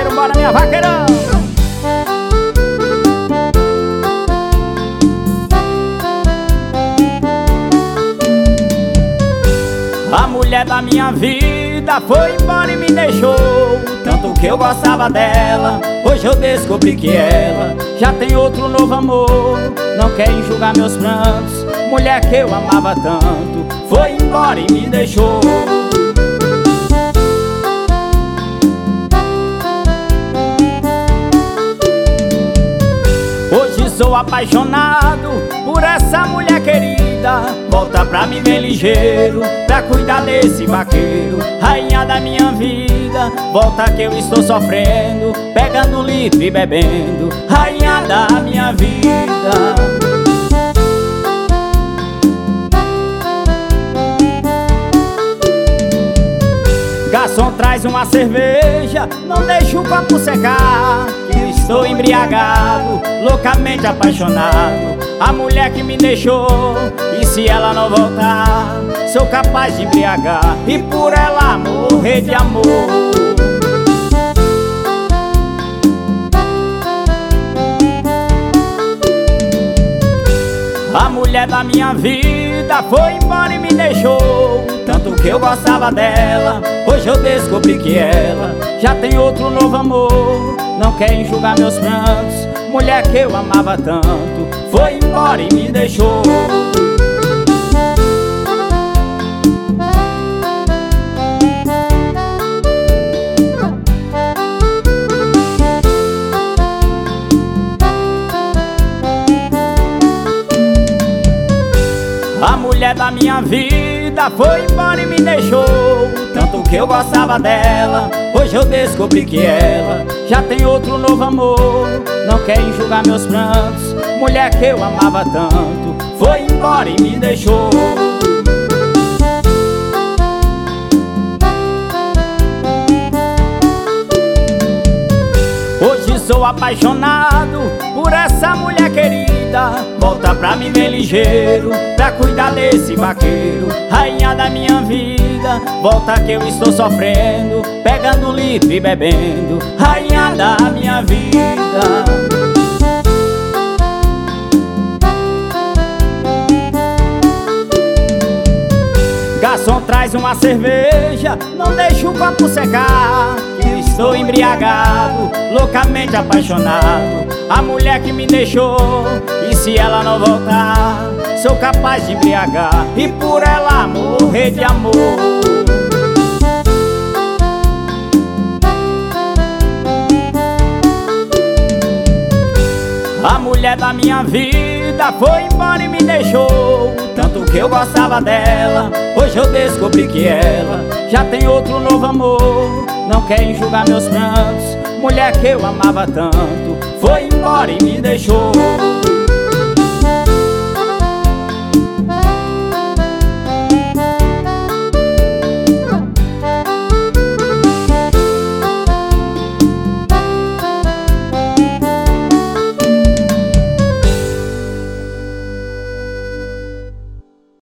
vaqueiro, bora minha vaqueirão. A mulher da minha vida foi embora e me deixou. Tanto que eu gostava dela, hoje eu descobri que ela já tem outro novo amor. Não quer enxugar meus prantos, mulher que eu amava tanto foi embora e me deixou. Hoje sou apaixonado por essa mulher querida. Volta pra me ver ligeiro, pra cuidar desse vaqueiro, rainha da minha vida. Volta que eu estou sofrendo, pegando litro e bebendo, rainha da minha vida. Garçom, traz uma cerveja, não deixa o copo secar, que eu estou embriagado, loucamente apaixonado. A mulher que me deixou, e se ela não voltar, sou capaz de embriagar e por ela morrer de amor. A mulher da minha vida foi embora e me deixou. Tanto que eu gostava dela, hoje eu descobri que ela já tem outro novo amor. Não quer enxugar meus prantos, mulher que eu amava tanto foi embora e me deixou. A mulher da minha vida foi embora e me deixou. Tanto que eu gostava dela, hoje eu descobri que ela já tem outro novo amor. Não quer enxugar meus prantos, mulher que eu amava tanto foi embora e me deixou. Hoje sou apaixonado por essa mulher querida. Volta pra me ver ligeiro, pra cuidar desse vaqueiro, rainha da minha vida. Volta que eu estou sofrendo, pegando litro e bebendo, rainha da minha vida. Garçom, traz uma cerveja, não deixa o copo secar, que eu estou embriagado, loucamente apaixonado. A mulher que me deixou, e se ela não voltar, sou capaz de embriagar e por ela morrer de amor. A mulher da minha vida foi embora e me deixou. Tanto que eu gostava dela, hoje eu descobri que ela já tem outro novo amor. Não quer enxugar meus prantos, mulher que eu amava tanto foi embora e me deixou.